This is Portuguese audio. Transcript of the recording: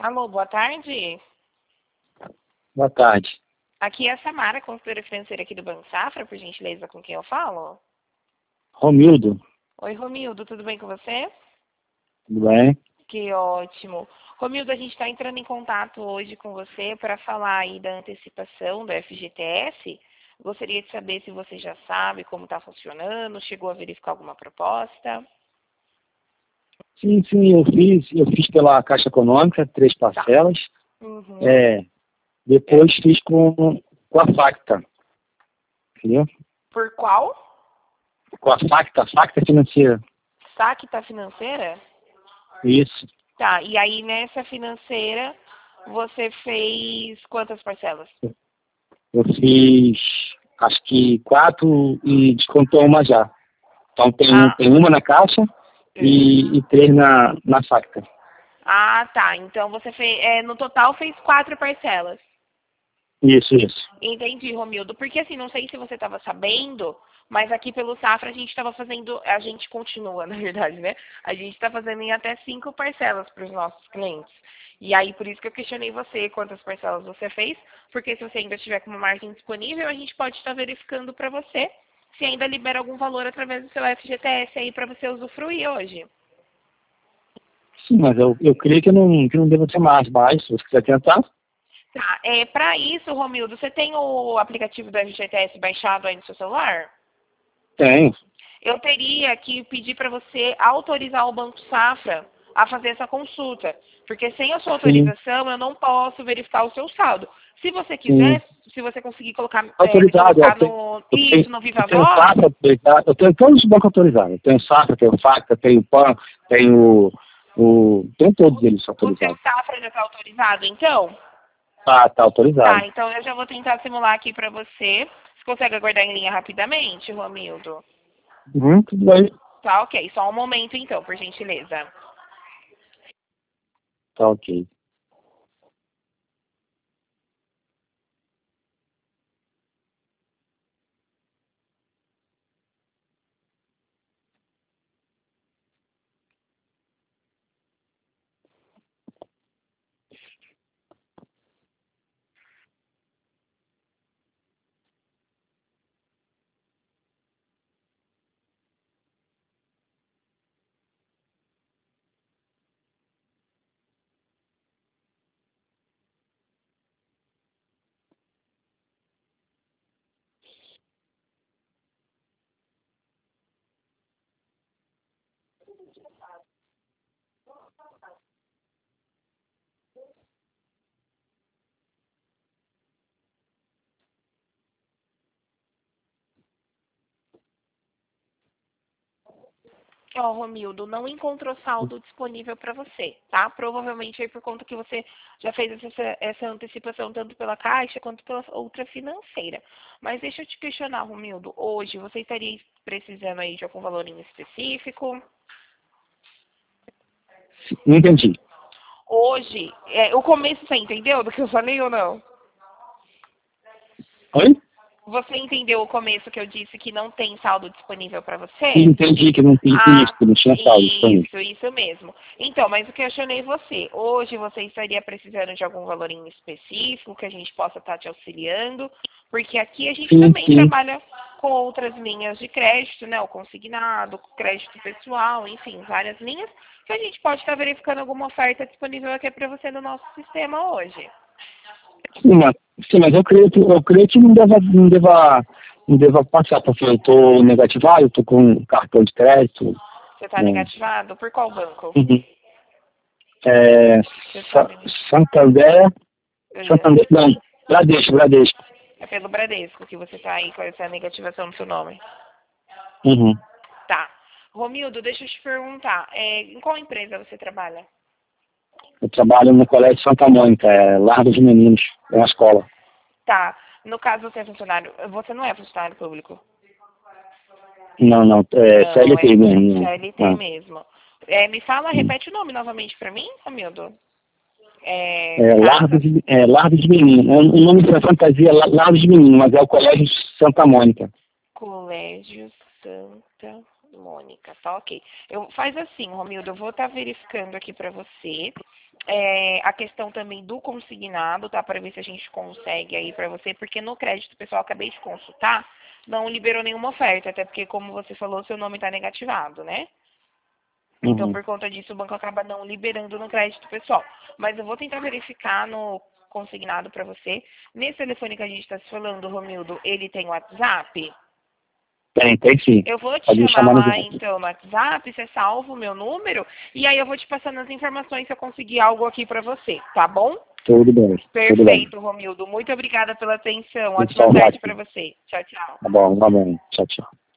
Alô, boa tarde. Boa tarde. Aqui é a Samara, consultora financeira aqui do Banco Safra, por gentileza, com quem eu falo? Romildo, Oi, Romildo, tudo bem com você? tudo bem? Que ótimo. Romildo, a gente está entrando em contato hoje com você para falar aí da antecipação do FGTS. Gostaria de saber se você já sabe como está funcionando, chegou a verificar alguma proposta. Sim, eu fiz pela Caixa Econômica, 3 Tá. parcelas. Uhum. É, depois fiz com a Facta, entendeu? Por qual? Com a Facta Financeira. Sacta financeira? Isso. Tá, e aí nessa financeira você fez quantas parcelas? Eu fiz, acho que 4 e descontou uma já. Então Ah, tem uma na Caixa e 3 na Facta. tá. Então você fez, no total fez 4 parcelas. Isso. Entendi, Romildo. Porque assim, não sei se você estava sabendo, mas aqui pelo Safra a gente estava fazendo, a gente continua, na verdade, né? A gente está fazendo em até 5 parcelas para os nossos clientes. E aí, por isso que eu questionei você quantas parcelas você fez, porque se você ainda tiver com uma margem disponível, a gente pode estar verificando para você se ainda libera algum valor através do seu FGTS aí para você usufruir hoje. Sim, mas eu creio que não deva ter mais, se você quiser tentar. Tá, para isso, Romildo, você tem o aplicativo do FGTS baixado aí no seu celular? Tenho. Eu teria que pedir para você autorizar o Banco Safra a fazer essa consulta, porque sem a sua Sim, autorização eu não posso verificar o seu saldo. Se você sim. quiser, se você conseguir colocar, me Autorizado, colocar no isso no eu Viva tenho Voz, Safra autorizado, eu tenho todos os bancos autorizados. Eu tenho Safra, tenho Facta, tenho PAN, tenho todos eles o seu autorizados. Safra já está autorizado, então? Tá autorizado. Tá, então eu já vou tentar simular aqui para você. Você consegue aguardar em linha rapidamente, Romildo? Tudo bem. Tá, ok. Só um momento então, por gentileza. Tá ok. Ó, Romildo, não encontrou saldo disponível para você, tá? Provavelmente aí por conta que você já fez essa antecipação tanto pela Caixa quanto pela outra financeira. Mas deixa eu te questionar, Romildo. Hoje você estaria precisando aí de algum valor em específico? Não entendi. Hoje, o começo você entendeu do que eu falei ou não? Oi? Você entendeu o começo que eu disse que não tem saldo disponível para você? Entendi que não tinha isso, Ah, que não tinha saldo disponível. isso mesmo. Então, mas o que eu questionei você, hoje você estaria precisando de algum valor em específico que a gente possa estar te auxiliando? Porque aqui a gente também Sim. trabalha com outras linhas de crédito, né? O consignado, crédito pessoal, enfim, várias linhas que a gente pode estar verificando alguma oferta disponível aqui para você no nosso sistema hoje. Sim, mas eu creio que não deva passar, porque eu estou negativado, eu estou com cartão de crédito. Você está Né? negativado? Por qual banco? Uhum. É, Você sabe me... Santander, É Santander, não, Bradesco. é pelo Bradesco que você está aí com essa negativação no seu nome. Uhum. Tá. Romildo, deixa eu te perguntar, em qual empresa você trabalha? Eu trabalho no Colégio Santa Mônica, Lar dos Meninos, é uma escola. Tá. No caso, você é funcionário. Você não é funcionário público? Não, Não, é CLT mesmo. CLT Não. mesmo. Me fala, Hum. repete o nome novamente pra mim, Romildo. É, Lar Casa Lar dos Meninos. O nome da fantasia é Lar dos Meninos, mas é o Colégio Santa Mônica. Colégio Santa Mônica, tá ok. Faz assim, Romildo, eu vou estar verificando aqui para você a questão também do consignado, tá? Para ver se a gente consegue aí para você, porque no crédito, pessoal, acabei de consultar, não liberou nenhuma oferta, até porque, como você falou, seu nome está negativado, né? Então, Uhum. por conta disso, o banco acaba não liberando no crédito pessoal. Mas eu vou tentar verificar no consignado para você. Nesse telefone que a gente está se falando, Romildo, ele tem WhatsApp? Tem sim. Eu vou te Pode me chamar chamar no lá, zap. então, no WhatsApp, você salva o meu número, e aí eu vou te passando as informações se eu conseguir algo aqui para você, tá bom? Tudo bem, tudo bem. Perfeito, Romildo. Muito obrigada pela atenção. Tudo Ótima salvado tarde aqui. para você. Tchau, tchau. Tá bom, igualmente. Tchau, tchau.